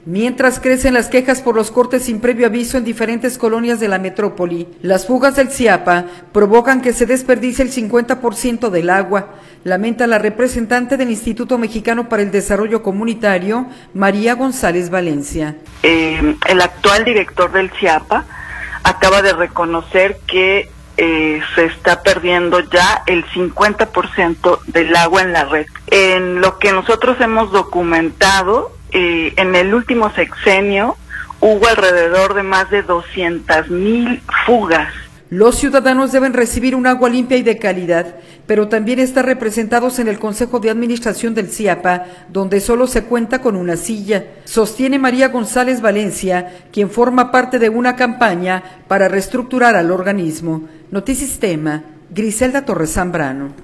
Mientras crecen las quejas por los cortes sin previo aviso en diferentes colonias de la metrópoli, las fugas del Ciapa provocan que se desperdicie el 50% del agua, lamenta la representante del Instituto Mexicano para el Desarrollo Comunitario, María González Valencia. El actual director del Ciapa acaba de reconocer que se está perdiendo ya el 50% del agua en la red. En lo que nosotros hemos documentado, en el último sexenio hubo alrededor de más de 200,000 fugas. Los ciudadanos deben recibir un agua limpia y de calidad, pero también estar representados en el Consejo de Administración del Ciapa, donde solo se cuenta con una silla, sostiene María González Valencia, quien forma parte de una campaña para reestructurar al organismo. Notisistema, Griselda Torres Zambrano.